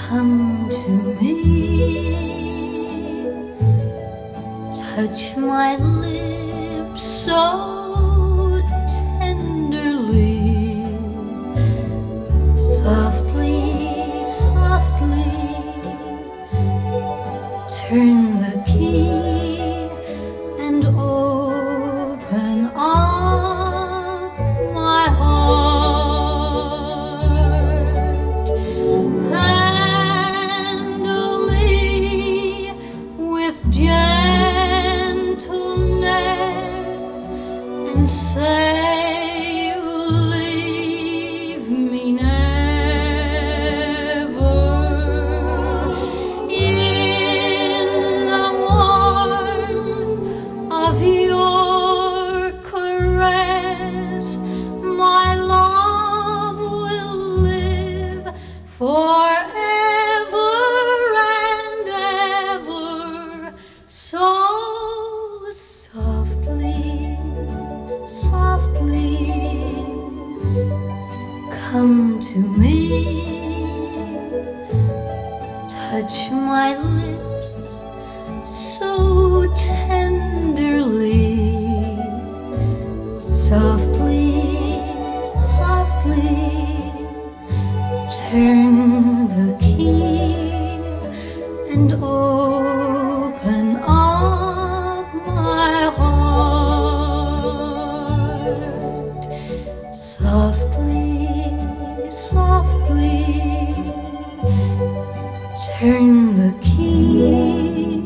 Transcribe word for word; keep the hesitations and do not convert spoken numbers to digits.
Come to me, touch my lips so tenderly, softly, softly, turn the key and open up my heart. And say you'll leave me never. In the warmth of your caress, my love will live forever and ever. So softly, softly, come to me, touch my lips so tenderly, softly, softly, turn the key and open up my heart. Softly, softly, turn the key